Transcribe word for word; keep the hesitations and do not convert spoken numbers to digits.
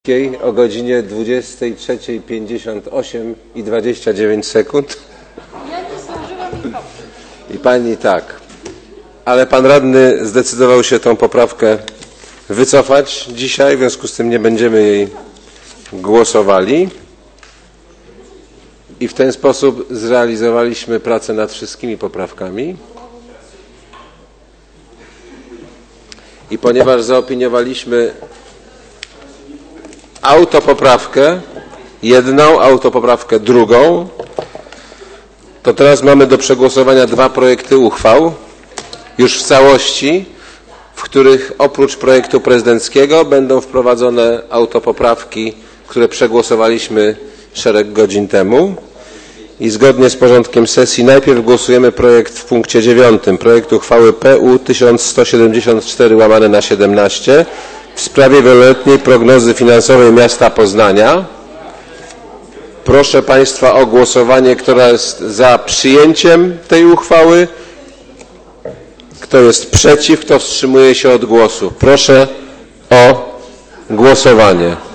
O godzinie dwudziestej trzeciej pięćdziesiąt osiem i dwadzieścia dziewięć sekund. Ja nie zdążyłam i dobrze. I pani tak. Ale pan radny zdecydował się tą poprawkę wycofać dzisiaj, w związku z tym nie będziemy jej głosowali. I w ten sposób zrealizowaliśmy pracę nad wszystkimi poprawkami. I ponieważ zaopiniowaliśmy autopoprawkę jedną, autopoprawkę drugą, to teraz mamy do przegłosowania dwa projekty uchwał już w całości, w których oprócz projektu prezydenckiego będą wprowadzone autopoprawki, które przegłosowaliśmy szereg godzin temu. I zgodnie z porządkiem sesji najpierw głosujemy projekt w punkcie dziewiątym, projekt uchwały P U tysiąc sto siedemdziesiąt cztery łamane na siedemnaście w sprawie wieloletniej prognozy finansowej miasta Poznania. Proszę państwa o głosowanie, kto jest za przyjęciem tej uchwały, kto jest przeciw, kto wstrzymuje się od głosu. Proszę o głosowanie.